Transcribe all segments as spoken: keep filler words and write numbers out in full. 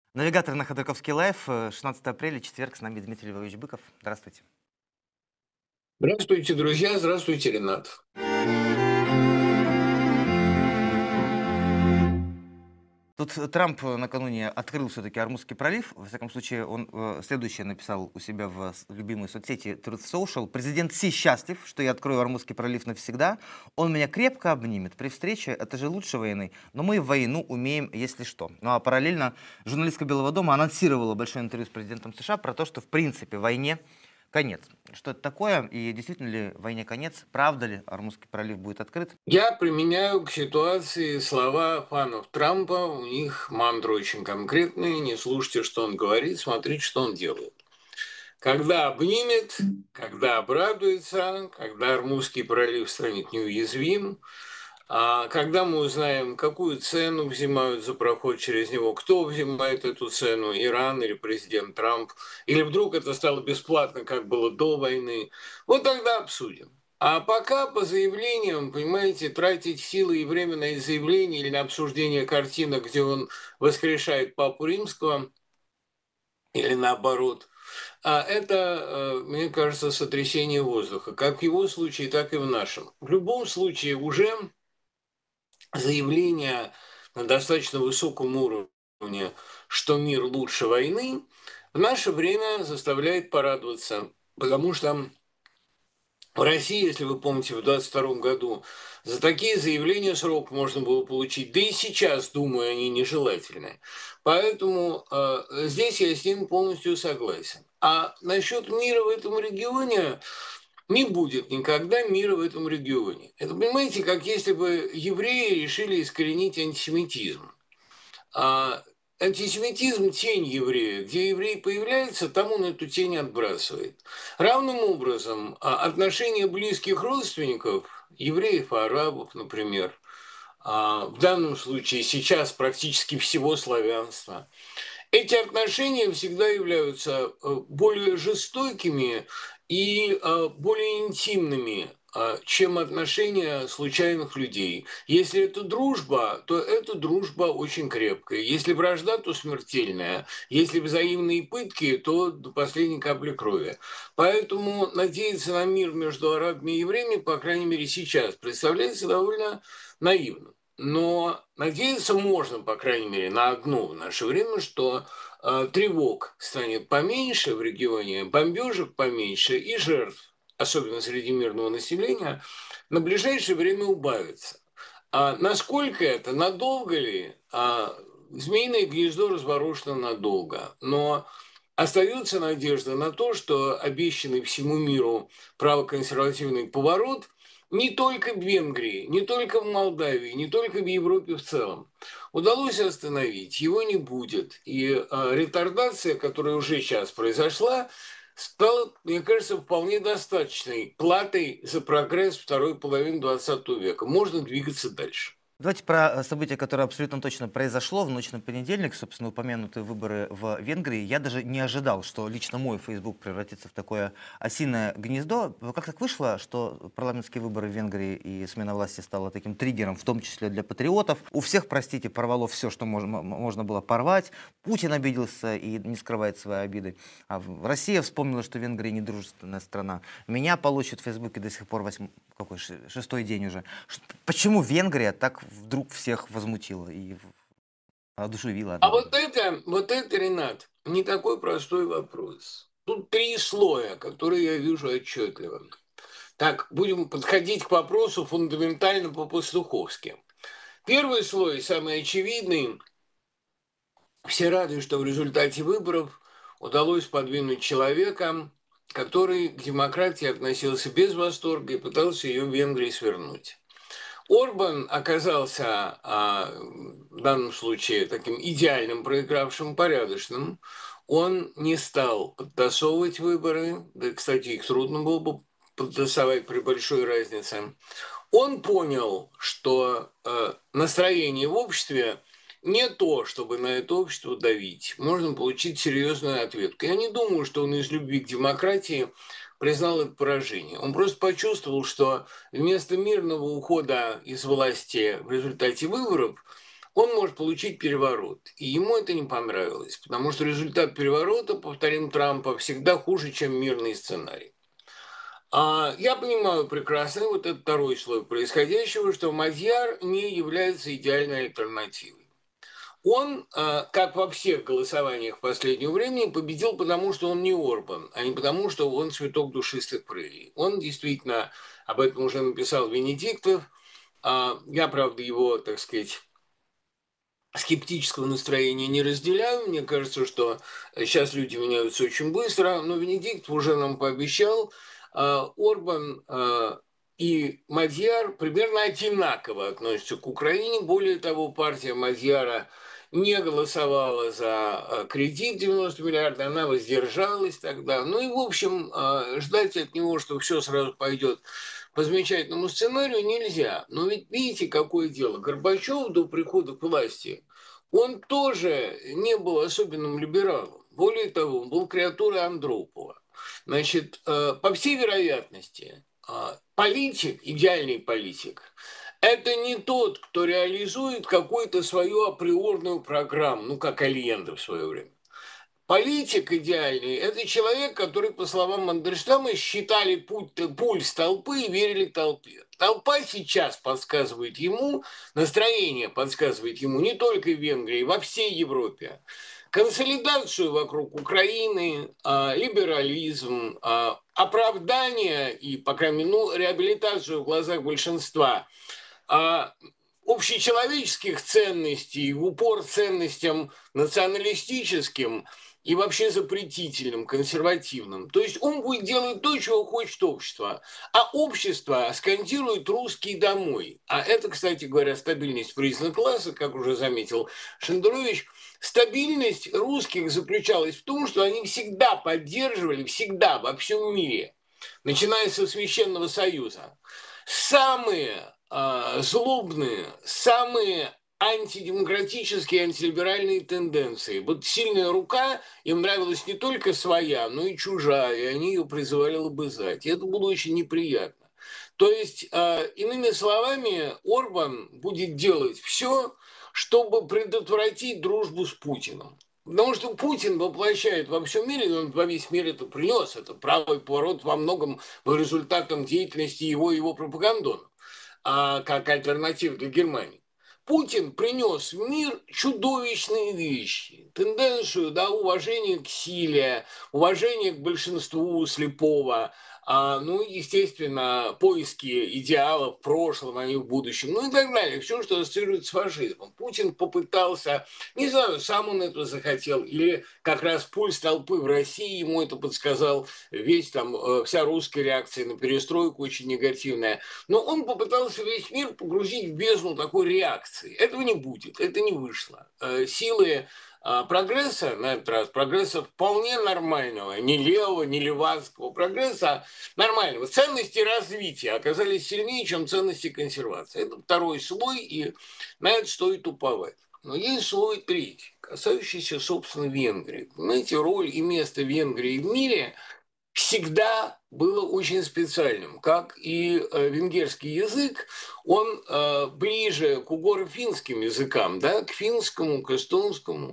Навигатор на Ходорковский лайф, э, шестнадцатое апреля, четверг, с нами Дмитрий Львович Быков. Здравствуйте. Здравствуйте, друзья. Здравствуйте, Ренат. Тут э, Трамп э, накануне открыл все-таки Ормузский пролив. Во всяком случае, он э, следующее написал у себя в с- любимой соцсети Truth Social. Президент Си счастлив, что я открою Ормузский пролив навсегда. Он меня крепко обнимет. При встрече это же лучше войны. Но мы в войну умеем, если что. Ну а параллельно журналистка Белого дома анонсировала большое интервью с президентом США про то, что в принципе войне конец. Что это такое? И действительно ли войне конец? Правда ли Ормузский пролив будет открыт? Я применяю к ситуации слова фанов Трампа. У них мантры очень конкретные. Не слушайте, что он говорит, смотрите, что он делает. Когда обнимет, когда обрадуется, когда Армузский пролив станет неуязвим, а когда мы узнаем, какую цену взимают за проход через него, кто взимает эту цену, Иран или президент Трамп, или вдруг это стало бесплатно, как было до войны, вот тогда обсудим. А пока по заявлениям, понимаете, тратить силы и время на эти заявления или на обсуждение картинок, где он воскрешает Папу Римского, или наоборот, а это, э, мне кажется, сотрясение воздуха, как в его случае, так и в нашем. В любом случае, уже заявление на достаточно высоком уровне, что мир лучше войны, в наше время заставляет порадоваться, потому что в России, если вы помните, в двадцать втором году за такие заявления срок можно было получить, да и сейчас, думаю, они нежелательны. Поэтому э, здесь я с ним полностью согласен. А насчет мира в этом регионе, не будет никогда мира в этом регионе. Это, понимаете, как если бы евреи решили искоренить антисемитизм. А антисемитизм– тень еврея. Где еврей появляется, там он эту тень отбрасывает. Равным образом а, отношения близких родственников, евреев и арабов, например, а, в данном случае сейчас практически всего славянства, эти отношения всегда являются э, более жестокими и э, более интимными, а, чем отношения случайных людей. Если это дружба, то эта дружба очень крепкая. Если вражда, то смертельная. Если взаимные пытки, то до последней капли крови. Поэтому надеяться на мир между арабами и евреями, по крайней мере сейчас, представляется довольно наивным. Но надеяться можно, по крайней мере, на одно в наше время, что э, тревог станет поменьше в регионе, бомбежек поменьше и жертв, особенно среди мирного населения, на ближайшее время убавится. А насколько это, надолго ли? А, змеиное гнездо разворошено надолго, но остается надежда на то, что обещанный всему миру правоконсервативный поворот не только в Венгрии, не только в Молдавии, не только в Европе в целом удалось остановить, его не будет. И э, ретардация, которая уже сейчас произошла, стала, мне кажется, вполне достаточной платой за прогресс второй половины двадцатого века. Можно двигаться дальше. Давайте про э, событие, которое абсолютно точно произошло в ночь на понедельник, собственно, упомянутые выборы в Венгрии. Я даже не ожидал, что лично мой Facebook превратится в такое осиное гнездо. Как так вышло, что парламентские выборы в Венгрии и смена власти стала таким триггером, в том числе для патриотов? У всех, простите, порвало все, что мож- м- можно было порвать. Путин обиделся и не скрывает свои обиды. А в- Россия вспомнила, что Венгрия недружественная страна. Меня получит в Фейсбуке до сих пор восьм- какой, ше- шестой день уже. Ш- Почему Венгрия так вдруг всех возмутила и в- одушевила А вот одновременно? это, вот это, Ренат, не такой простой вопрос. Тут три слоя, которые я вижу отчетливо. Так, будем подходить к вопросу фундаментально по-пастуховски. Первый слой, самый очевидный, все рады, что в результате выборов удалось подвинуть человека, который к демократии относился без восторга и пытался ее в Венгрии свернуть. Орбан оказался а, в данном случае таким идеальным проигравшим, порядочным. Он не стал подтасовывать выборы, да, кстати, их трудно было бы подтасовать при большой разнице. Он понял, что э, настроение в обществе не то, чтобы на это общество давить. Можно получить серьезную ответку. Я не думаю, что он из любви к демократии признал это поражение. Он просто почувствовал, что вместо мирного ухода из власти в результате выборов он может получить переворот. И ему это не понравилось, потому что результат переворота, повторим Трампа, всегда хуже, чем мирный сценарий. А я понимаю прекрасно вот этот второй слой происходящего, что Мадьяр не является идеальной альтернативой. Он, а, как во всех голосованиях последнего времени, победил потому, что он не Орбан, а не потому, что он цветок душистых прерий. Он действительно, об этом уже написал Венедиктов. А, Я, правда, его, так сказать, скептического настроения не разделяю. Мне кажется, что сейчас люди меняются очень быстро, но Венедикт уже нам пообещал, а, Орбан а, и Мадьяр примерно одинаково относятся к Украине. Более того, партия Мадьяра не голосовала за а, кредит девяносто миллиардов, она воздержалась тогда. Ну и, в общем, а, ждать от него, что все сразу пойдет по замечательному сценарию, нельзя. Но ведь видите, какое дело. Горбачев до прихода к власти, он тоже не был особенным либералом. Более того, он был креатурой Андропова. Значит, э, по всей вероятности, э, политик, идеальный политик, это не тот, кто реализует какую-то свою априорную программу, ну, как Альенде в свое время. Политик идеальный – это человек, который, по словам Мандельштама, считали путь, пульс толпы и верили толпе. Толпа сейчас подсказывает ему, настроение подсказывает ему не только в Венгрии, во всей Европе. Консолидацию вокруг Украины, а, либерализм, а, оправдание и, по крайней мере, ну, реабилитацию в глазах большинства а, общечеловеческих ценностей, в упор ценностям националистическим и вообще запретительным, консервативным. То есть он будет делать то, чего хочет общество. А общество скандирует «русский домой». А это, кстати говоря, стабильность признак класса, как уже заметил Шендерович. Стабильность русских заключалась в том, что они всегда поддерживали, всегда во всем мире, начиная со Священного Союза, самые э, злобные, самые антидемократические, антилиберальные тенденции. Вот сильная рука им нравилась не только своя, но и чужая, и они ее призывали лобызать. И это было очень неприятно. То есть, э, иными словами, Орбан будет делать все, чтобы предотвратить дружбу с Путиным. Потому что Путин воплощает во всем мире, и он во весь мир это принес, это правый поворот во многом был результатом деятельности его и его пропагандонов, а, как альтернатива для Германии. Путин принес в мир чудовищные вещи. Тенденцию, да, уважения к силе, уважение к большинству слепого, а, ну, естественно, поиски идеалов в прошлом, а не в будущем, ну и так далее. Все, что ассоциируется с фашизмом. Путин попытался, не знаю, сам он это захотел, или как раз пульс толпы в России ему это подсказал, весь там, э, вся русская реакция на перестройку очень негативная. Но он попытался весь мир погрузить в бездну такой реакции. Этого не будет, это не вышло. Э, Силы а, прогресса, на этот раз, прогресса вполне нормального, не левого, не левацкого прогресса, а нормального. Ценности развития оказались сильнее, чем ценности консервации. Это второй слой, и на это стоит уповать. Но есть слой третий, касающийся, собственно, Венгрии. Понимаете, роль и место Венгрии в мире всегда было очень специальным, как и э, венгерский язык, он э, ближе к угоро-финским языкам, да, к финскому, к эстонскому,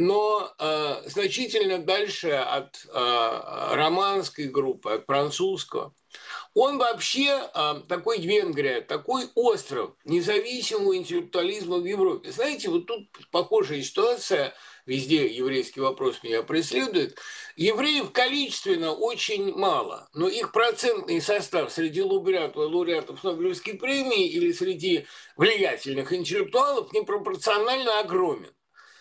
но э, значительно дальше от э, романской группы, от французского. Он вообще э, такой Венгрия, такой остров независимого интеллектуализма в Европе. Знаете, вот тут похожая ситуация, везде еврейский вопрос меня преследует. Евреев количественно очень мало, но их процентный состав среди лауреатов, лауреатов Нобелевской премии или среди влиятельных интеллектуалов непропорционально огромен.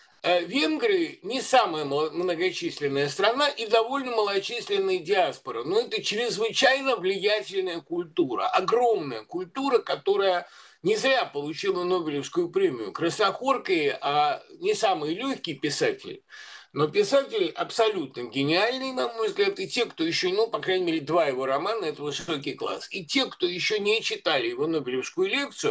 Венгрия не самая многочисленная страна и довольно малочисленная диаспора, но это чрезвычайно влиятельная культура, огромная культура, которая не зря получила Нобелевскую премию. Краснохоркой, а не самый легкий писатель, но писатель абсолютно гениальный, на мой взгляд, и те, кто еще, ну, по крайней мере, два его романа – это высокий класс, и те, кто еще не читали его Нобелевскую лекцию,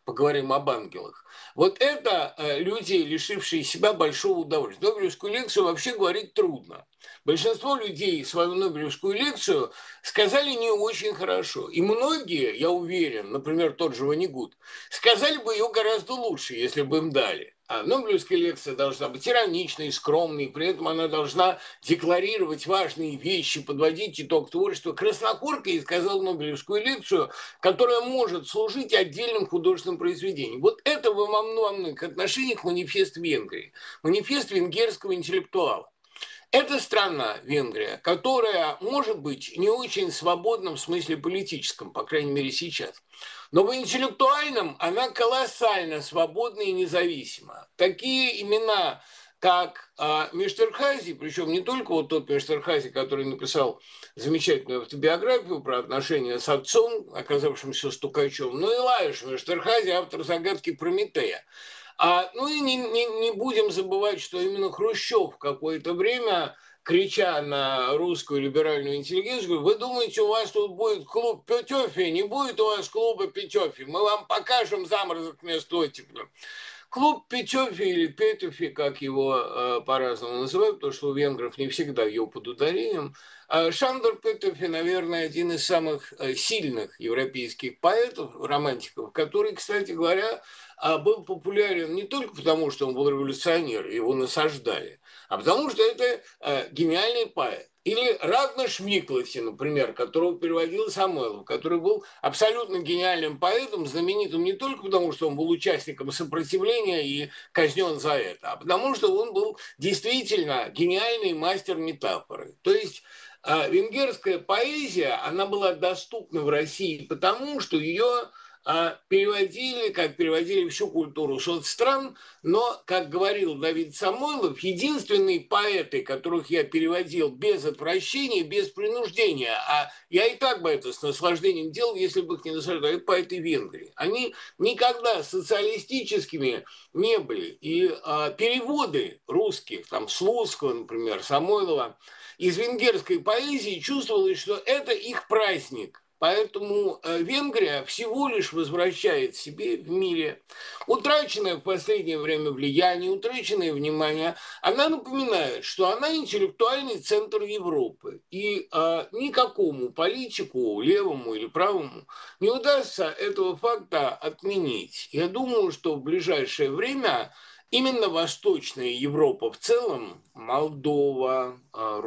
поговорим об ангелах. Вот это э, люди, лишившие себя большого удовольствия. Нобелевскую лекцию вообще говорить трудно. Большинство людей свою Нобелевскую лекцию сказали не очень хорошо. И многие, я уверен, например, тот же Ванигут, сказали бы ее гораздо лучше, если бы им дали. А Нобелевская лекция должна быть ироничной, скромной, при этом она должна декларировать важные вещи, подводить итог творчества. Краснокорка сказал Нобелевскую лекцию, которая может служить отдельным художественным произведением. Вот это во многих отношениях манифест Венгрии, манифест венгерского интеллектуала. Это страна, Венгрия, которая может быть не очень свободна в смысле политическом, по крайней мере сейчас. Но в интеллектуальном она колоссально свободна и независима. Такие имена, как э, Мештерхази, причем не только вот тот Мештерхази, который написал замечательную автобиографию про отношения с отцом, оказавшимся стукачом, но и Лаиш Мештерхази, автор «Загадки Прометея». А, ну и не, не, не будем забывать, что именно Хрущев в какое-то время, крича на русскую либеральную интеллигенцию, вы думаете, у вас тут будет клуб Петёфи? Не будет у вас клуба Петёфи. Мы вам покажем заморозок вместо оттепля. Клуб Петёфи или Петёфи, как его э, по-разному называют, потому что у венгров не всегда ее под ударением. Э, Шандор Петёфи, наверное, один из самых э, сильных европейских поэтов, романтиков, который, кстати говоря, э, был популярен не только потому, что он был революционер, его насаждали, а потому что это э, гениальный поэт. Или Рагнаш Миклоси, например, которого переводил Самойлов, который был абсолютно гениальным поэтом, знаменитым не только потому, что он был участником сопротивления и казнен за это, а потому что он был действительно гениальный мастер метафоры. То есть э, венгерская поэзия, она была доступна в России потому, что ее а переводили, как переводили всю культуру соцстран, но, как говорил Давид Самойлов, единственные поэты, которых я переводил без отвращения, без принуждения, а я и так бы это с наслаждением делал, если бы их не наслаждали, это поэты Венгрии. Они никогда социалистическими не были. И а, переводы русских, там, Слуцкого, например, Самойлова, из венгерской поэзии чувствовалось, что это их праздник. Поэтому Венгрия всего лишь возвращает себе в мире утраченное в последнее время влияние, утраченное внимание. Она напоминает, что она интеллектуальный центр Европы. И э, никакому политику, левому или правому, не удастся этого факта отменить. Я думаю, что в ближайшее время именно Восточная Европа в целом, Молдова,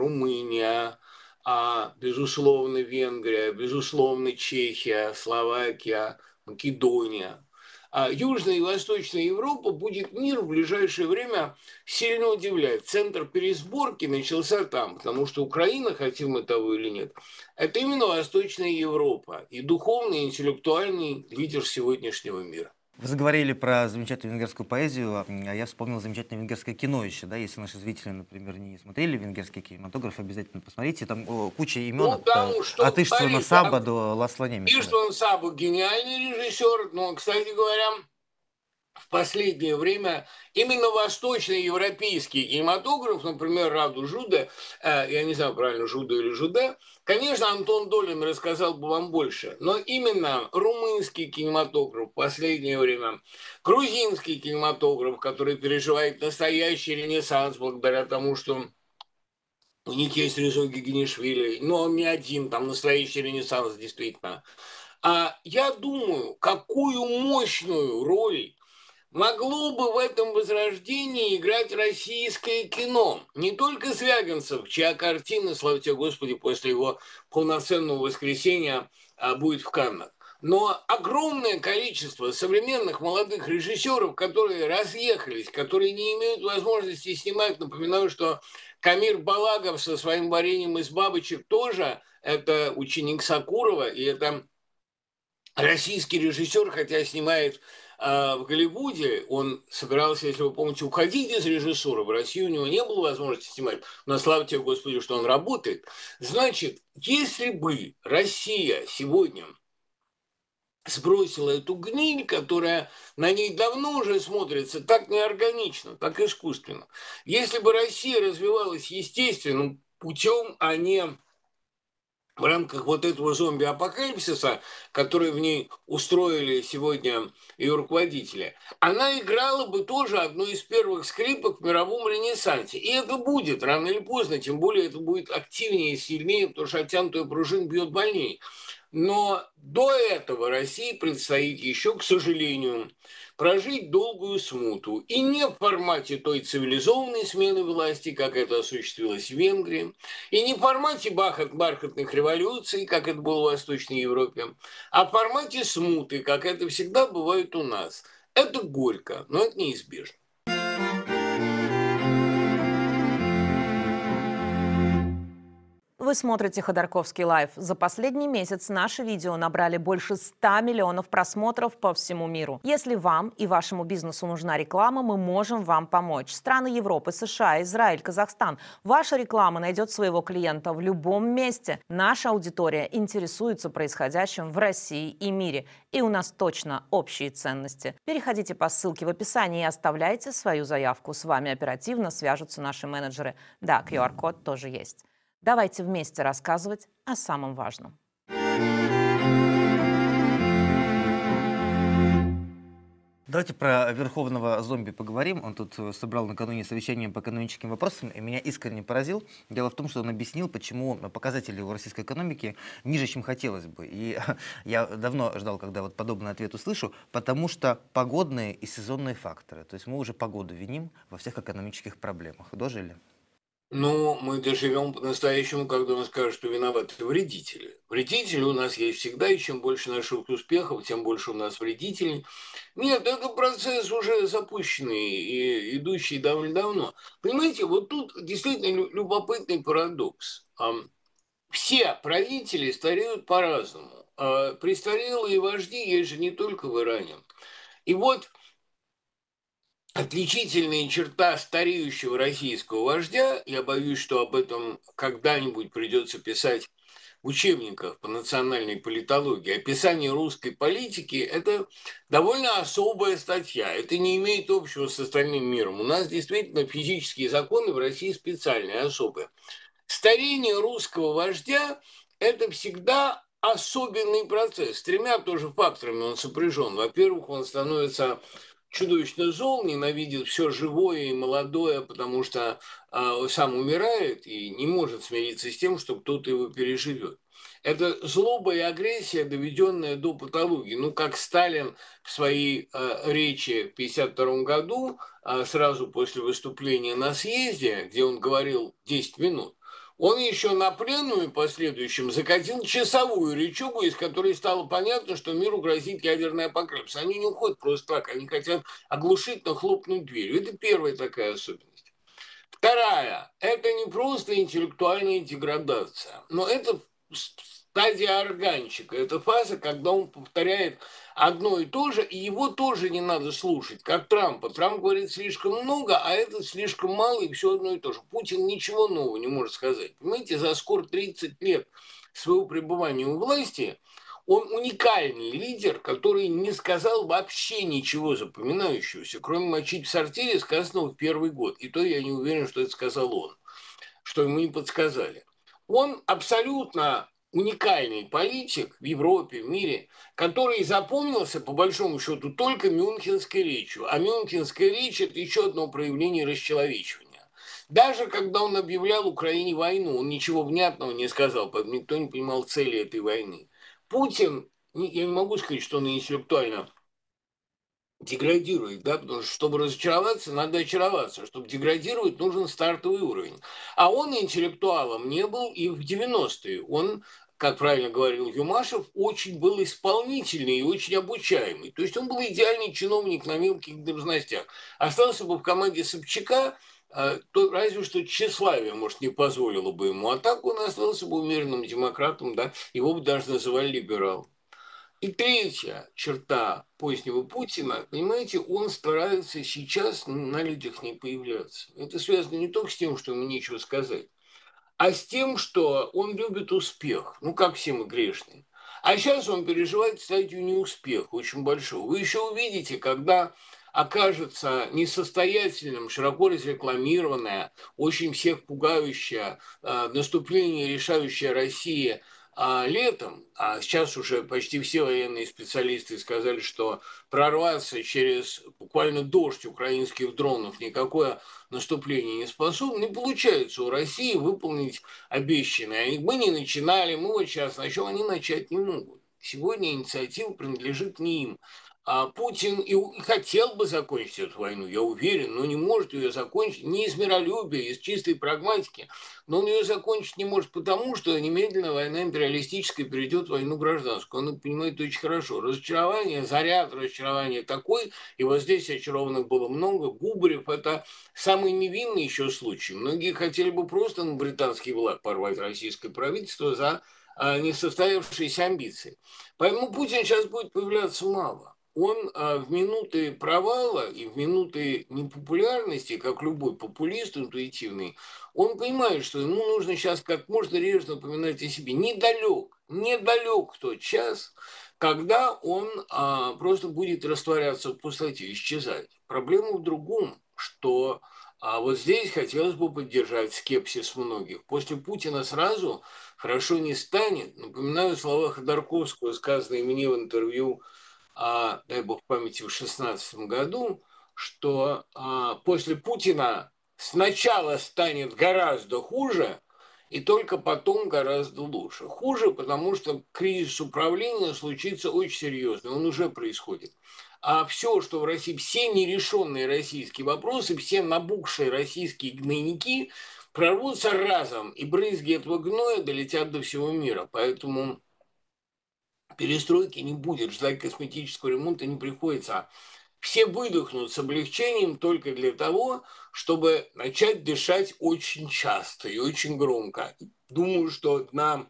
Румыния, а, безусловно, Венгрия, безусловно, Чехия, Словакия, Македония. А Южная и Восточная Европа будет мир в ближайшее время сильно удивлять. Центр пересборки начался там, потому что Украина, хотим мы того или нет, это именно Восточная Европа и духовный, и интеллектуальный лидер сегодняшнего мира. Вы заговорили про замечательную венгерскую поэзию, а я вспомнил замечательное венгерское кино еще, да, если наши зрители, например, не смотрели венгерский кинематограф, обязательно посмотрите, там о, куча имен, ну, от, там, что от Иштвана Саба до Ласла Немеса. Иштван Саба гениальный режиссер, но, кстати говоря, в последнее время именно восточноевропейский кинематограф, например, Раду Жуде, э, я не знаю, правильно, Жуде или Жуде, конечно, Антон Долин рассказал бы вам больше, но именно румынский кинематограф в последнее время, грузинский кинематограф, который переживает настоящий ренессанс благодаря тому, что у них есть Резо Гигинишвили, но он не один, там настоящий ренессанс действительно. А я думаю, какую мощную роль могло бы в этом возрождении играть российское кино. Не только Звягинцев, чья картина, слава тебе Господи, после его полноценного воскресения будет в Каннах, но огромное количество современных молодых режиссеров, которые разъехались, которые не имеют возможности снимать. Напоминаю, что Камир Балагов со своим вареньем из бабочек тоже это ученик Сакурова, и это российский режиссер, хотя снимает в Голливуде, он собирался, если вы помните, уходить из режиссуры. В России у него не было возможности снимать, но слава тебе, Господи, что он работает. Значит, если бы Россия сегодня сбросила эту гниль, которая на ней давно уже смотрится так неорганично, так искусственно, если бы Россия развивалась естественным путем, а не в рамках вот этого зомби-апокалипсиса, который в ней устроили сегодня ее руководители, она играла бы тоже одну из первых скрипок в мировом ренессансе. И это будет рано или поздно, тем более это будет активнее и сильнее, потому что оттянутую пружину бьет больнее. Но до этого России предстоит еще, к сожалению, прожить долгую смуту. И не в формате той цивилизованной смены власти, как это осуществилось в Венгрии, и не в формате бархат, бархатных революций, как это было в Восточной Европе, а в формате смуты, как это всегда бывает у нас. Это горько, но это неизбежно. Вы смотрите Ходорковский лайв. За последний месяц наши видео набрали больше ста миллионов просмотров по всему миру. Если вам и вашему бизнесу нужна реклама, мы можем вам помочь. Страны Европы, США, Израиль, Казахстан. Ваша реклама найдет своего клиента в любом месте. Наша аудитория интересуется происходящим в России и мире. И у нас точно общие ценности. Переходите по ссылке в описании и оставляйте свою заявку. С вами оперативно свяжутся наши менеджеры. Да, ку ар-код тоже есть. Давайте вместе рассказывать о самом важном. Давайте про верховного зомби поговорим. Он тут собрал накануне совещание по экономическим вопросам, и меня искренне поразил. Дело в том, что он объяснил, почему показатели у российской экономики ниже, чем хотелось бы. И я давно ждал, когда вот подобный ответ услышу, потому что погодные и сезонные факторы. То есть мы уже погоду виним во всех экономических проблемах. Дожили? Но мы доживем по-настоящему, когда он скажет, что виноваты вредители. Вредители у нас есть всегда, и чем больше наших успехов, тем больше у нас вредителей. Нет, это процесс уже запущенный и идущий довольно давно. Понимаете, вот тут действительно лю- любопытный парадокс. Ам, Все правители стареют по-разному. А престарелые вожди есть же не только в Иране. И вот отличительная черта стареющего российского вождя, я боюсь, что об этом когда-нибудь придется писать в учебниках по национальной политологии, описание русской политики – это довольно особая статья. Это не имеет общего с остальным миром. У нас действительно физические законы в России специальные, особые. Старение русского вождя – это всегда особенный процесс. С тремя тоже факторами он сопряжен. Во-первых, он становится чудовищно зол, ненавидит все живое и молодое, потому что э, сам умирает и не может смириться с тем, что кто-то его переживет. Это злоба и агрессия, доведенная до патологии. Ну, как Сталин в своей э, речи в тысяча девятьсот пятьдесят втором году, э, сразу после выступления на съезде, где он говорил десять минут, он еще на пленуме последующем закатил часовую речугу, из которой стало понятно, что миру грозит ядерный апокалипсис. Они не уходят просто так, они хотят оглушительно хлопнуть дверью. Это первая такая особенность. Вторая – это не просто интеллектуальная деградация, но это стадия органчика. Это фаза, когда он повторяет одно и то же, и его тоже не надо слушать, как Трампа. Трамп говорит слишком много, а этот слишком мало, и все одно и то же. Путин ничего нового не может сказать. Понимаете, за скоро тридцать лет своего пребывания у власти он уникальный лидер, который не сказал вообще ничего запоминающегося, кроме «мочить в сортире», сказанного в первый год. И то я не уверен, что это сказал он, что ему не подсказали. Он абсолютно уникальный политик в Европе, в мире, который запомнился, по большому счету, только Мюнхенской речью. А Мюнхенская речь – это еще одно проявление расчеловечивания. Даже когда он объявлял Украине войну, он ничего внятного не сказал, поэтому никто не понимал цели этой войны. Путин, я не могу сказать, что он интеллектуально деградирует, да, потому что, чтобы разочароваться, надо очароваться. Чтобы деградировать, нужен стартовый уровень. А он интеллектуалом не был и в девяностые. Он, как правильно говорил Юмашев, очень был исполнительный и очень обучаемый. То есть он был идеальный чиновник на мелких должностях. Остался бы в команде Собчака, то разве что тщеславие, может, не позволило бы ему. А так он остался бы умеренным демократом, да, его бы даже называли либералом. И третья черта позднего Путина, понимаете, он старается сейчас на людях не появляться. Это связано не только с тем, что ему нечего сказать, а с тем, что он любит успех. Ну, как все мы грешные. А сейчас он переживает стадию неуспеха, очень большого. Вы еще увидите, когда окажется несостоятельным, широко разрекламированное, очень всех пугающее э, наступление, решающее Россия а, летом, а сейчас уже почти все военные специалисты сказали, что прорваться через буквально дождь украинских дронов никакое наступление не способно, не получается у России выполнить обещанное. Мы не начинали, мы вот сейчас начнем, они начать не могут. Сегодня инициатива принадлежит не им. А Путин и у- и хотел бы закончить эту войну, я уверен, но не может ее закончить не из миролюбия, из чистой прагматики, но он ее закончить не может потому, что немедленно война империалистическая перейдет в войну гражданскую. Он это понимает очень хорошо. Разочарование, заряд разочарования такой, и вот здесь очарованных было много. Губарев – это самый невинный еще случай. Многие хотели бы просто на британский флаг порвать российское правительство за а, несостоявшиеся амбиции. Поэтому Путин сейчас будет появляться мало. Он а, в минуты провала и в минуты непопулярности, как любой популист интуитивный, он понимает, что ему нужно сейчас как можно реже напоминать о себе. Недалек, недалек тот час, когда он а, просто будет растворяться в пустоте, исчезать. Проблема в другом, что а, вот здесь хотелось бы поддержать скепсис многих. После Путина сразу хорошо не станет. Напоминаю слова Ходорковского, сказанные мне в интервью, а, дай бог памяти, в шестнадцатом году, что а, после Путина сначала станет гораздо хуже, и только потом гораздо лучше. Хуже, потому что кризис управления случится очень серьезный, он уже происходит. А все, что в России, все нерешенные российские вопросы, все набухшие российские гнойники прорвутся разом, и брызги этого гноя долетят до всего мира. Поэтому перестройки не будет, ждать косметического ремонта не приходится. Все выдохнут с облегчением только для того, чтобы начать дышать очень часто и очень громко. Думаю, что на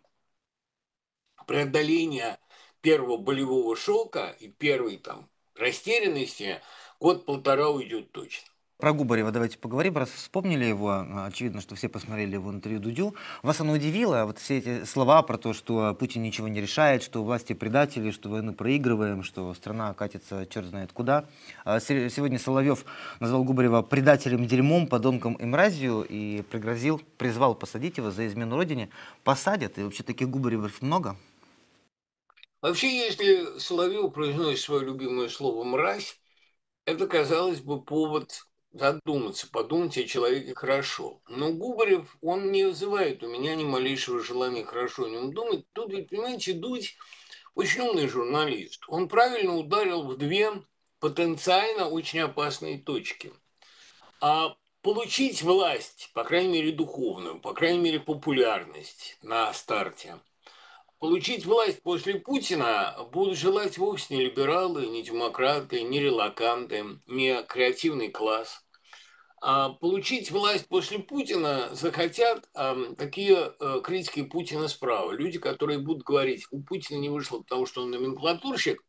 преодоление первого болевого шока и первой там растерянности год-полтора уйдет точно. Про Губарева давайте поговорим, раз вспомнили его. а, Очевидно, что все посмотрели его интервью Дудю. Вас оно удивило, вот все эти слова про то, что Путин ничего не решает, что власти предатели, что войну проигрываем, что страна катится черт знает куда. А се- Сегодня Соловьев назвал Губарева предателем, дерьмом, подонком и мразью и пригрозил, призвал посадить его за измену родине. Посадят, и вообще таких Губаревов много. Вообще, если Соловьев произносит свое любимое слово «мразь», это, казалось бы, повод задуматься, подумать о человеке хорошо. Но Губарев, он не вызывает у меня ни малейшего желания хорошо о нем думать. Тут ведь, понимаете, Дудь очень умный журналист. Он правильно ударил в две потенциально очень опасные точки. А получить власть, по крайней мере, духовную, по крайней мере, популярность на старте, получить власть после Путина будут желать вовсе не либералы, не демократы, не релаканты, не креативный класс. А получить власть после Путина захотят ам, такие э, критики Путина справа. Люди, которые будут говорить, у Путина не вышло, потому что он номенклатурщик,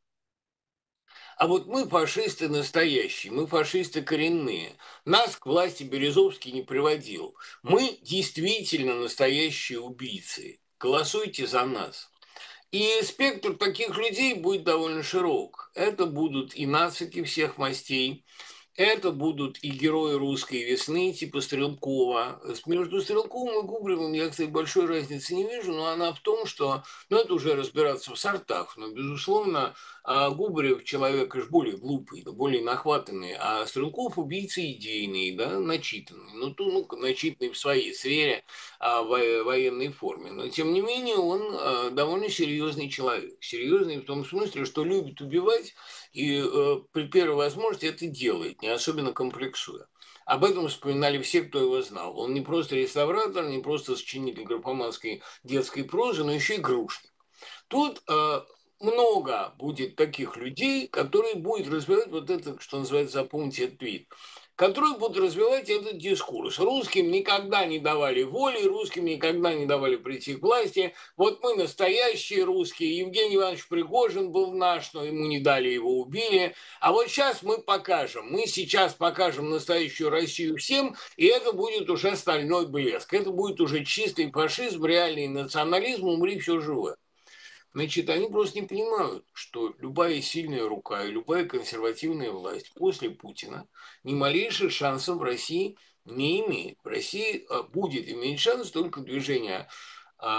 а вот мы фашисты настоящие, мы фашисты коренные. Нас к власти Березовский не приводил. Мы действительно настоящие убийцы. Голосуйте за нас. И спектр таких людей будет довольно широк. Это будут и нацики всех мастей, это будут и герои русской весны, типа Стрелкова. Между Стрелковым и Губаревым я, кстати, большой разницы не вижу, но она в том, что, ну, это уже разбираться в сортах, но, безусловно, а Губарев человек уж более глупый, да, более нахватанный, а Стрелков убийца идейный, да, начитанный. Ну, то, ну, начитанный в своей сфере, а, в военной форме. Но, тем не менее, он а, довольно серьезный человек. Серьезный в том смысле, что любит убивать, и э, при первой возможности это делает, не особенно комплексуя. Об этом вспоминали все, кто его знал. Он не просто реставратор, не просто сочинитель графоманской детской прозы, но еще и грушник. Тут э, много будет таких людей, которые будут развивать вот это, что называется, запомните этот вид, которые будут развивать этот дискурс. Русским никогда не давали воли, русским никогда не давали прийти к власти. Вот мы настоящие русские. Евгений Иванович Пригожин был наш, но ему не дали, его убили. А вот сейчас мы покажем. Мы сейчас покажем настоящую Россию всем, и это будет уже стальной блеск. Это будет уже чистый фашизм, реальный национализм, умри все живое. Значит, они просто не понимают, что любая сильная рука и любая консервативная власть после Путина ни малейших шансов в России не имеет. В России а, будет иметь шанс только движение а,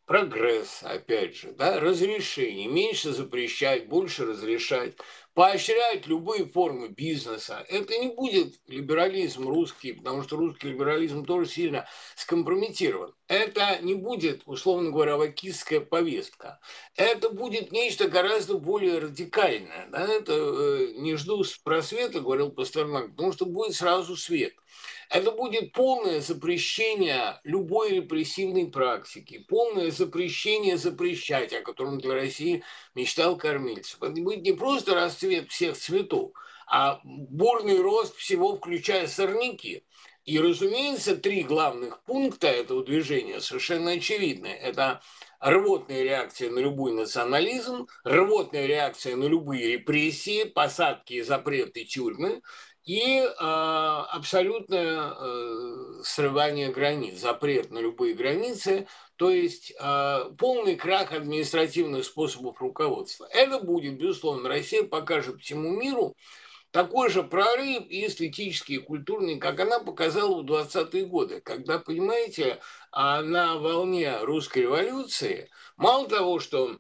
прогресс, опять же, да, разрешение, меньше запрещать, больше разрешать, поощрять любые формы бизнеса. Это не будет либерализм русский, потому что русский либерализм тоже сильно скомпрометирован. Это не будет, условно говоря, вакистская повестка. Это будет нечто гораздо более радикальное. Да? Это э, не жду просвета, говорил Пастернак, потому что будет сразу свет. Это будет полное запрещение любой репрессивной практики, полное запрещение запрещать, о котором для России мечтал Кормильцев. Это будет не просто расцвет всех цветов, а бурный рост всего, включая сорняки. И, разумеется, три главных пункта этого движения совершенно очевидны. Это рвотная реакция на любой национализм, рвотная реакция на любые репрессии, посадки и запреты тюрьмы, и э, абсолютное э, срывание границ, запрет на любые границы, то есть э, полный крах административных способов руководства. Это будет, безусловно, Россия покажет всему миру такой же прорыв и эстетический, и культурный, как она показала в двадцатые годы, когда, понимаете, на волне русской революции мало того, что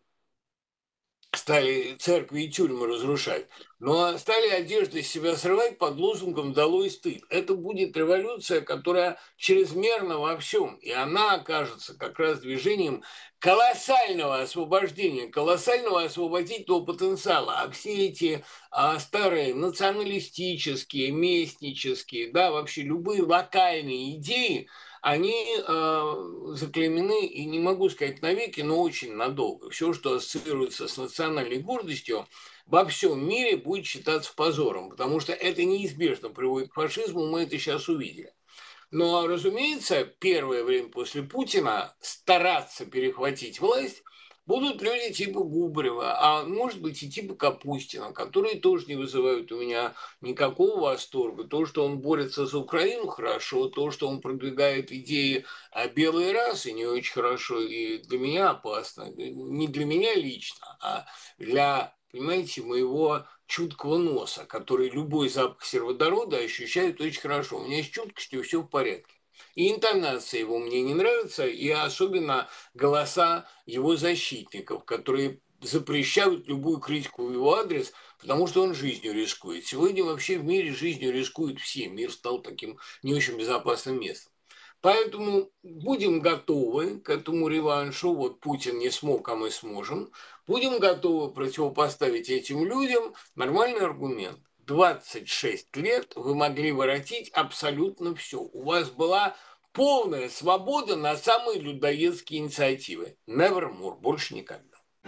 стали церкви и тюрьмы разрушать, но стали одежды с себя срывать под лозунгом «долой стыд». Это будет революция, которая чрезмерна во всем, и она окажется как раз движением колоссального освобождения, колоссального освободительного потенциала. А все эти а, старые националистические, местнические, да, вообще любые локальные идеи, они э, заклеймены, и не могу сказать навеки, но очень надолго. Все, что ассоциируется с национальной гордостью, во всем мире будет считаться позором, потому что это неизбежно приводит к фашизму, мы это сейчас увидели. Но, разумеется, первое время после Путина стараться перехватить власть будут люди типа Губарева, а может быть и типа Капустина, которые тоже не вызывают у меня никакого восторга. То, что он борется за Украину, хорошо. То, что он продвигает идеи о белой расе, не очень хорошо и для меня опасно. Не для меня лично, а для, понимаете, моего чуткого носа, который любой запах сероводорода ощущает очень хорошо. У меня с чуткостью все в порядке. И интонация его мне не нравится, и особенно голоса его защитников, которые запрещают любую критику в его адрес, потому что он жизнью рискует. Сегодня вообще в мире жизнью рискуют все. Мир стал таким не очень безопасным местом. Поэтому будем готовы к этому реваншу. Вот Путин не смог, а мы сможем. Будем готовы противопоставить этим людям нормальный аргумент. двадцать шесть лет вы могли воротить абсолютно все. У вас была полная свобода на самые людоедские инициативы. Nevermore. Больше никогда.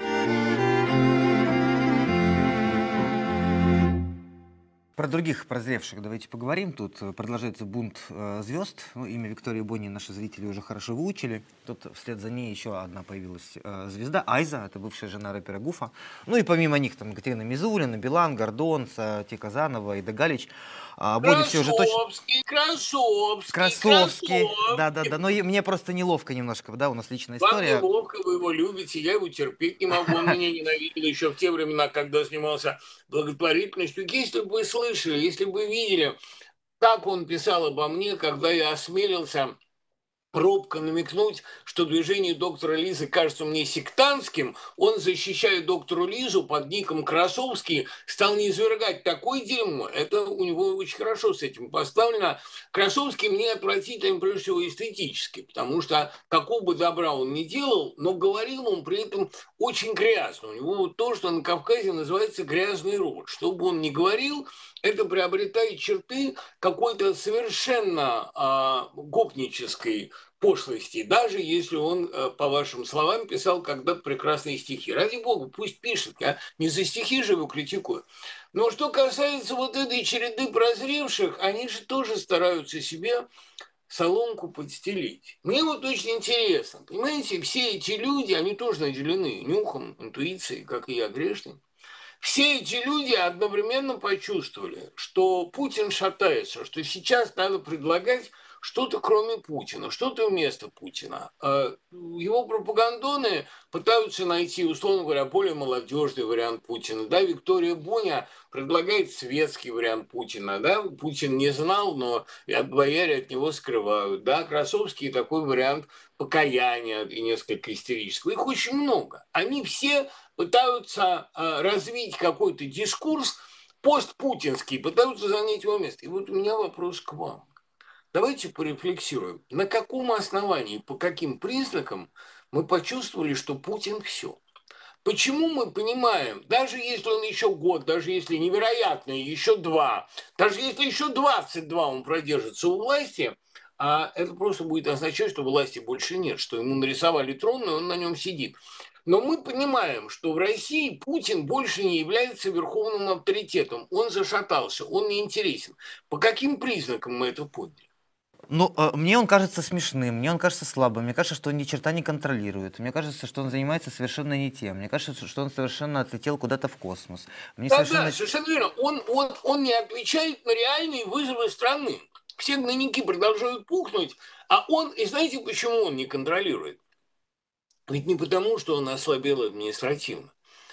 Про других прозревших давайте поговорим. Тут продолжается бунт э, звезд. Ну, имя Виктории Бони наши зрители уже хорошо выучили. Тут вслед за ней еще одна появилась э, звезда. Айза, это бывшая жена рэпера Гуфа. Ну и помимо них там Екатерина Мизулина, Билан, Гордон, Ти Казанова, Ида Галич. А, Бони все уже точно... Красовский, Красовский, Красовский. Да-да-да. Но и- мне просто неловко немножко, да, у нас личная Вам история. неловко, вы его любите, я его терпеть не могу, он меня ненавидел еще в те времена, когда занимался благотворительностью. Если бы вы слышали, если бы вы видели, как он писал обо мне, когда я осмелился робко намекнуть, что движение доктора Лизы кажется мне сектантским, он, защищая доктору Лизу под ником Красовский, стал низвергать такое дерьмо. Это у него очень хорошо с этим поставлено. Красовский мне отвратителен, прежде всего, эстетически, потому что какого бы добра он ни делал, но говорил он при этом очень грязно. У него вот то, что на Кавказе называется грязный рот. Что бы он ни говорил, это приобретает черты какой-то совершенно а, гопнической пошлости, даже если он, а, по вашим словам, писал когда-то прекрасные стихи. Ради бога, пусть пишет, я не за стихи же его критикую. Но что касается вот этой череды прозревших, они же тоже стараются себе соломку подстелить. Мне вот очень интересно, понимаете, все эти люди, они тоже наделены нюхом, интуицией, как и я, грешный. Все эти люди одновременно почувствовали, что Путин шатается, что сейчас надо предлагать что-то кроме Путина, что-то вместо Путина. Его пропагандоны пытаются найти, условно говоря, более молодежный вариант Путина. Да, Виктория Боня предлагает светский вариант Путина. Да, Путин не знал, но бояре от него скрывают. Да, Красовский такой вариант покаяния и несколько истерического. Их очень много. Они все пытаются развить какой-то дискурс постпутинский, пытаются занять его место. И вот у меня вопрос к вам. Давайте порефлексируем. На каком основании, по каким признакам мы почувствовали, что Путин все? Почему мы понимаем, даже если он еще год, даже если невероятно, еще два, даже если еще двадцать два он продержится у власти, а это просто будет означать, что власти больше нет, что ему нарисовали трон, и он на нем сидит. Но мы понимаем, что в России Путин больше не является верховным авторитетом. Он зашатался, он неинтересен. По каким признакам мы это поняли? Ну, э, мне он кажется смешным, мне он кажется слабым, мне кажется, что он ни черта не контролирует, мне кажется, что он занимается совершенно не тем, мне кажется, что он совершенно отлетел куда-то в космос. Мне Да, совершенно... да, совершенно верно. Он, он, он не отвечает на реальные вызовы страны. Все гнойники продолжают пухнуть, а он, и знаете, почему он не контролирует? Ведь не потому, что он ослабел административно,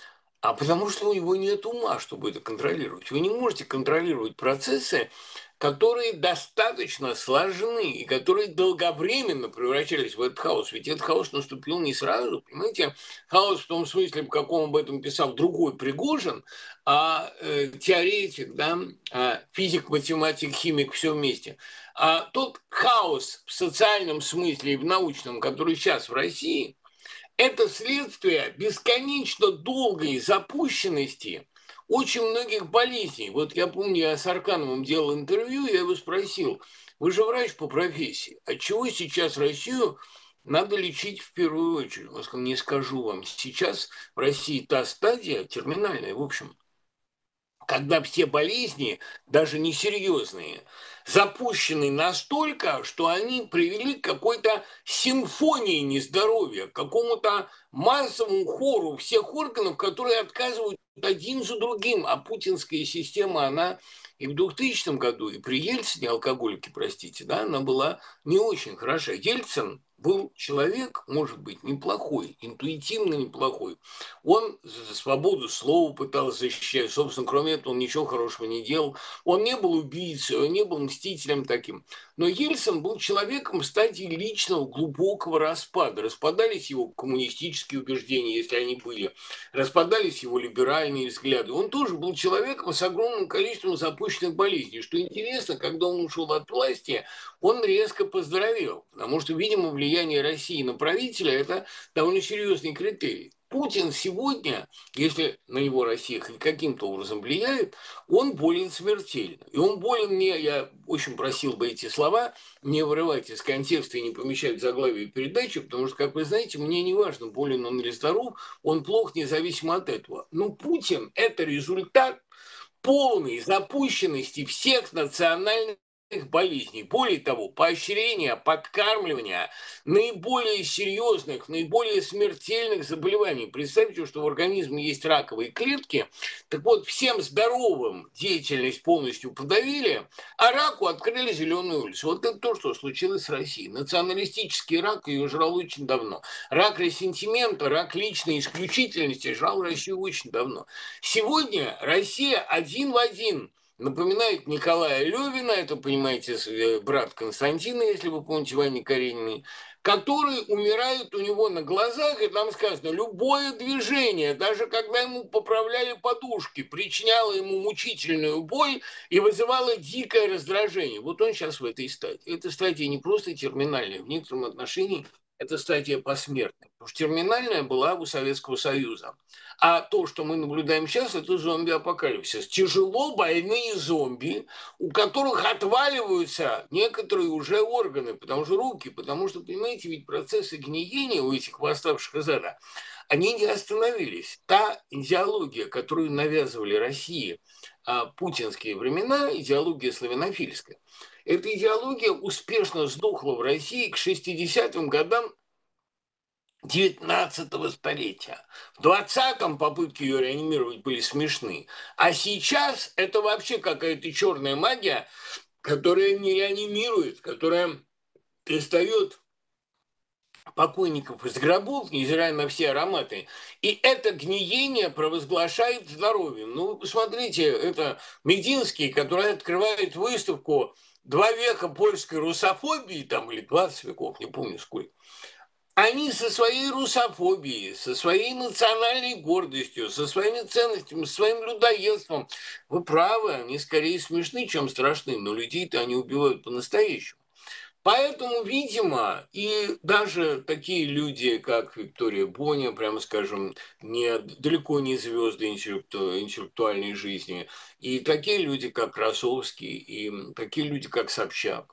а потому что у него нет ума, чтобы это контролировать. Вы не можете контролировать процессы, которые достаточно сложны и которые долговременно превращались в этот хаос. Ведь этот хаос наступил не сразу, понимаете? Хаос в том смысле, в каком об этом писал другой Пригожин, а э, теоретик, да, а физик, математик, химик, все вместе. А тот хаос в социальном смысле и в научном, который сейчас в России, это следствие бесконечно долгой запущенности очень многих болезней. Вот я помню, я с Аркановым делал интервью, я его спросил, вы же врач по профессии, отчего сейчас Россию надо лечить в первую очередь? Он сказал, не скажу вам, сейчас в России та стадия терминальная, в общем, когда все болезни, даже несерьезные, запущены настолько, что они привели к какой-то симфонии нездоровья, к какому-то массовому хору всех органов, которые отказывают один за другим. А путинская система, она и в двухтысячном году, и при Ельцине, алкоголики, простите, да, она была не очень хороша. Ельцин был человек, может быть, неплохой, интуитивно неплохой. Он за свободу слова пытался защищать. Собственно, кроме этого, он ничего хорошего не делал. Он не был убийцей, он не был мстителем таким. Но Ельцин был человеком в стадии личного глубокого распада. Распадались его коммунистические убеждения, если они были. Распадались его либеральные взгляды. Он тоже был человеком с огромным количеством запущенных болезней. Что интересно, когда он ушел от власти, он резко поздоровел. Потому что, видимо, влияние России на правителя – это довольно серьезный критерий. Путин сегодня, если на него Россия хоть каким-то образом влияет, он болен смертельно. И он болен не, я очень просил бы эти слова не вырывать из контекста и не помещать в заглавие передачи, потому что, как вы знаете, мне не важно, болен он или здоров, он плох независимо от этого. Но Путин – это результат полной запущенности всех национальных болезней. Более того, поощрение, подкармливание наиболее серьезных, наиболее смертельных заболеваний. Представьте, что в организме есть раковые клетки, так вот, всем здоровым деятельность полностью подавили, а раку открыли зеленую улицу. Вот это то, что случилось с Россией. Националистический рак ее жрал очень давно. Рак ресентимента, рак личной исключительности жрал Россию очень давно. Сегодня Россия один в один напоминает Николая Левина, это, понимаете, брат Константина, если вы помните, Вани Карениной, которые умирают у него на глазах, и там сказано, любое движение, даже когда ему поправляли подушки, причиняло ему мучительную боль и вызывало дикое раздражение. Вот он сейчас в этой стадии. Эта стадия не просто терминальная, в некотором отношении это стадия посмертная. Потому что терминальная была у Советского Союза. А то, что мы наблюдаем сейчас, это зомби-апокалипсис. Тяжело больные зомби, у которых отваливаются некоторые уже органы, потому что руки, потому что, понимаете, ведь процессы гниения у этих восставших из ада, они не остановились. Та идеология, которую навязывали России а, путинские времена, идеология славянофильская, эта идеология успешно сдохла в России к шестидесятым годам девятнадцатого столетия. В двадцатом попытки ее реанимировать были смешны. А сейчас это вообще какая-то черная магия, которая не реанимирует, которая достает покойников из гробов, невзирая на все ароматы. И это гниение провозглашает здоровьем. Ну, вы посмотрите, это Мединский, который открывает выставку «Два века польской русофобии», там, или двадцать веков, не помню сколько. Они со своей русофобией, со своей национальной гордостью, со своими ценностями, со своим людоедством. Вы правы, они скорее смешны, чем страшны, но людей-то они убивают по-настоящему. Поэтому, видимо, и даже такие люди, как Виктория Боня, прямо скажем, не, далеко не звезды интеллекту, интеллектуальной жизни, и такие люди, как Красовский, и такие люди, как Собчак,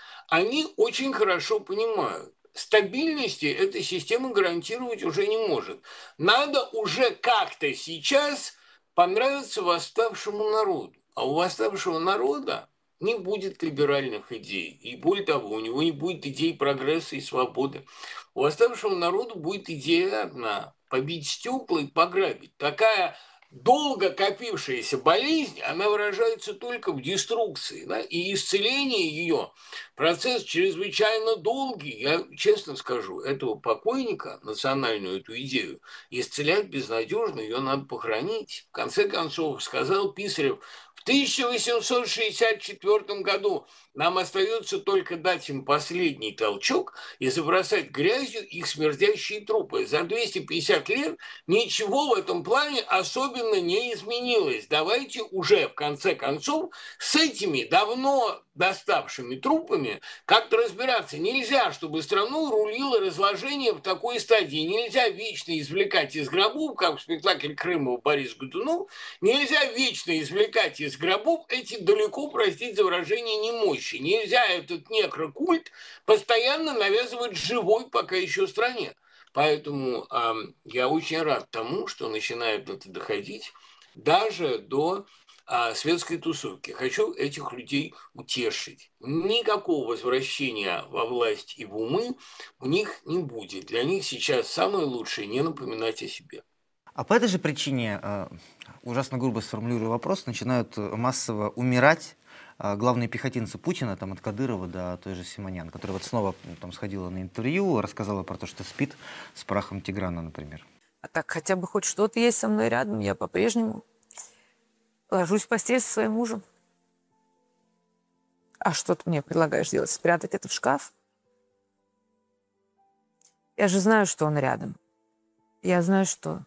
они очень хорошо понимают, стабильности эта система гарантировать уже не может. Надо уже как-то сейчас понравиться восставшему народу. А у восставшего народа не будет либеральных идей. И более того, у него не будет идей прогресса и свободы. У восставшего народа будет идея одна – побить стекла и пограбить. Такая долго копившаяся болезнь, она выражается только в деструкции. Да? И исцеление ее – процесс чрезвычайно долгий. Я честно скажу, этого покойника, национальную эту идею, исцелять безнадежно, ее надо похоронить. В конце концов, сказал Писарев, в тысяча восемьсот шестьдесят четвёртом году нам остается только дать им последний толчок и забросать грязью их смердящие трупы. За двести пятьдесят лет ничего в этом плане особенно не изменилось. Давайте уже, в конце концов, с этими давно доставшими трупами как-то разбираться. Нельзя, чтобы страну рулило разложение в такой стадии. Нельзя вечно извлекать из гробов, как в спектакле Крымова Борис Годунов, нельзя вечно извлекать из гробов эти далеко, простите за выражение, немощи. Нельзя этот некрокульт постоянно навязывать живой пока еще стране. Поэтому э, я очень рад тому, что начинает это доходить даже до э, светской тусовки. Хочу этих людей утешить. Никакого возвращения во власть и в умы у них не будет. Для них сейчас самое лучшее не напоминать о себе. А по этой же причине, э, ужасно грубо сформулирую вопрос, начинают массово умирать э, главные пехотинцы Путина, там, от Кадырова до той же Симонян, которая вот снова там, сходила на интервью, рассказала про то, что спит с прахом Тиграна, например. А так хотя бы хоть что-то есть со мной рядом. Я по-прежнему ложусь в постель со своим мужем. А что ты мне предлагаешь делать? Спрятать это в шкаф? Я же знаю, что он рядом. Я знаю, что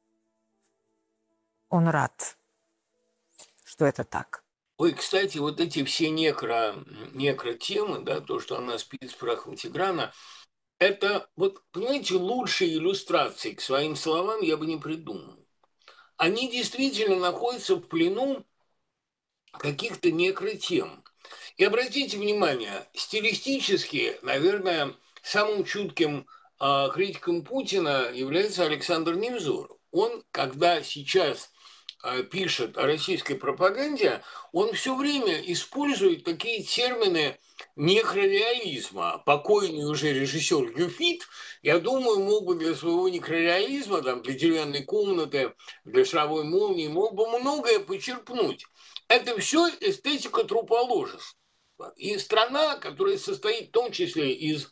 он рад, что это так. Ой, кстати, вот эти все некро, некро-темы, да, то, что она спит с прахом Тиграна, это, вот, понимаете, лучшие иллюстрации к своим словам я бы не придумал. Они действительно находятся в плену каких-то некро-тем. И обратите внимание, стилистически, наверное, самым чутким э, критиком Путина является Александр Невзоров. Он, когда сейчас э, пишет о российской пропаганде, он все время использует такие термины некрореализма. Покойный уже режиссер Юфит, я думаю, мог бы для своего некрореализма, там, для деревянной комнаты, для шаровой молнии, мог бы многое почерпнуть. Это все эстетика труположества. И страна, которая состоит в том числе из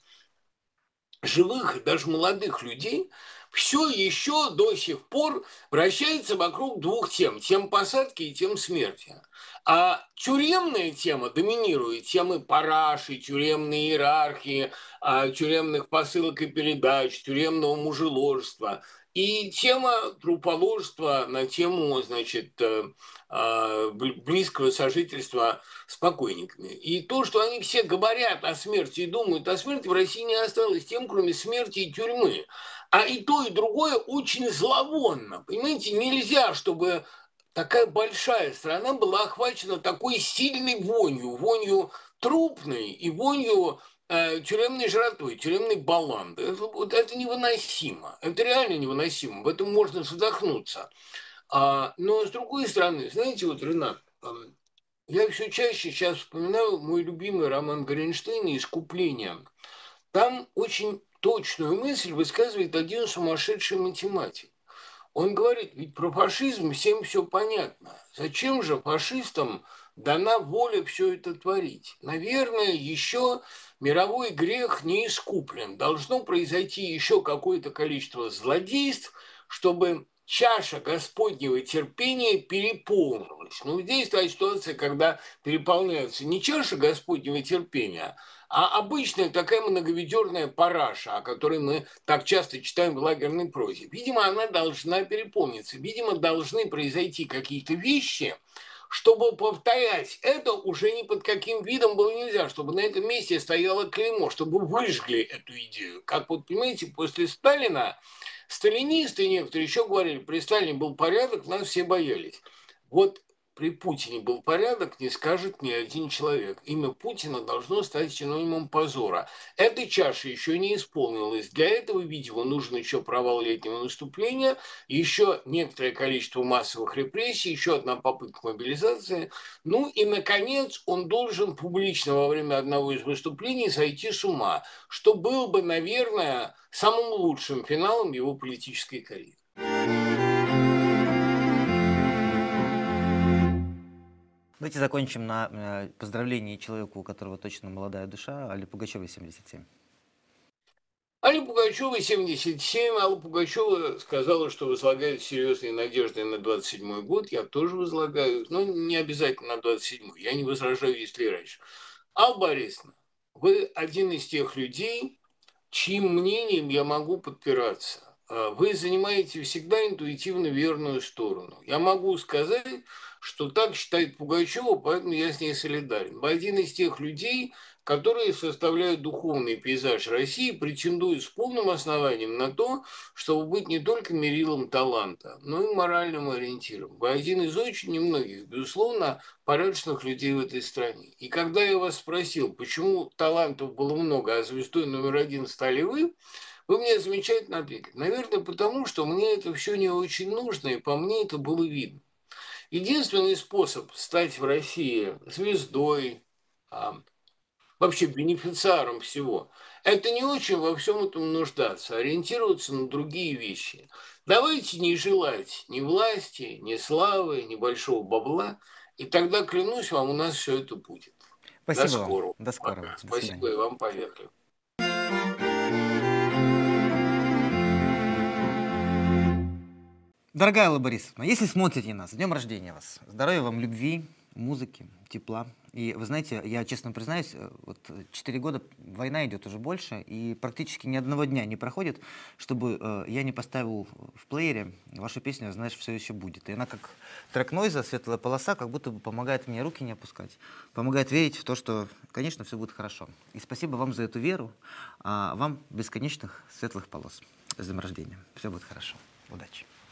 живых, даже молодых людей, все еще до сих пор вращается вокруг двух тем. Тем посадки и тем смерти. А тюремная тема доминирует. Темы параши, тюремной иерархии, тюремных посылок и передач, тюремного мужеложества. И тема труположества на тему, значит, близкого сожительства с покойниками. И то, что они все говорят о смерти и думают о смерти, в России не осталось тем, кроме смерти и тюрьмы. А и то, и другое очень зловонно. Понимаете, нельзя, чтобы такая большая страна была охвачена такой сильной вонью, вонью трупной и вонью э, тюремной жратвы, тюремной баланды. Это, вот это невыносимо. Это реально невыносимо. В этом можно задохнуться. А, но с другой стороны, знаете, вот, Ренат, я все чаще сейчас вспоминаю мой любимый роман Горенштейна «Искупление». Там очень точную мысль высказывает один сумасшедший математик. Он говорит, ведь про фашизм всем все понятно. Зачем же фашистам дана воля все это творить? Наверное, еще мировой грех не искуплен. Должно произойти еще какое-то количество злодейств, чтобы чаша Господнего терпения переполнилась. Ну, здесь та ситуация, когда переполняется не чаша Господнего терпения, а обычная такая многоведерная параша, о которой мы так часто читаем в лагерной прозе. Видимо, она должна переполниться. Видимо, должны произойти какие-то вещи, чтобы повторять это уже ни под каким видом было нельзя, чтобы на этом месте стояло клеймо, чтобы выжгли эту идею. Как вот, понимаете, после Сталина сталинисты некоторые еще говорили, при Сталине был порядок, нас все боялись. Вот при Путине был порядок, не скажет ни один человек. Имя Путина должно стать синонимом позора. Эта чаша еще не исполнилась. Для этого, видимо, нужен еще провал летнего наступления, еще некоторое количество массовых репрессий, еще одна попытка мобилизации. Ну и, наконец, он должен публично во время одного из выступлений сойти с ума, что было бы, наверное, самым лучшим финалом его политической карьеры. Давайте закончим на э, поздравлении человеку, у которого точно молодая душа, Алле Пугачевой, семьдесят семь. Алле Пугачевой семьдесят семь. Алла Пугачева сказала, что возлагает серьезные надежды на двадцать седьмой год. Я тоже возлагаю, но не обязательно на двадцать седьмой. Я не возражаю, если и раньше. Алла Борисовна, вы один из тех людей, чьим мнением я могу подпираться. Вы занимаете всегда интуитивно верную сторону. Я могу сказать, что так считает Пугачева, поэтому я с ней солидарен. Вы один из тех людей, которые составляют духовный пейзаж России, претендуют с полным основанием на то, чтобы быть не только мерилом таланта, но и моральным ориентиром. Вы один из очень немногих, безусловно, порядочных людей в этой стране. И когда я вас спросил, почему талантов было много, а звездой номер один стали вы, вы мне замечательно ответили. Наверное, потому что мне это все не очень нужно, и по мне это было видно. Единственный способ стать в России звездой, а, вообще бенефициаром всего, это не очень во всем этом нуждаться, ориентироваться на другие вещи. Давайте не желать ни власти, ни славы, ни большого бабла, и тогда, клянусь вам, у нас все это будет. Спасибо До скорого. вам. До скорого. Пока. До Спасибо свидания. и вам, поехали. Дорогая Алла Борисовна, если смотрите нас, с днем рождения вас. Здоровья вам, любви, музыки, тепла. И вы знаете, я честно признаюсь, вот четыре года война идет уже больше, и практически ни одного дня не проходит, чтобы э, я не поставил в плеере вашу песню «Знаешь, все еще будет». И она как трек Нойза, светлая полоса, как будто бы помогает мне руки не опускать, помогает верить в то, что, конечно, все будет хорошо. И спасибо вам за эту веру, а вам бесконечных светлых полос. С днем рождения. Все будет хорошо. Удачи.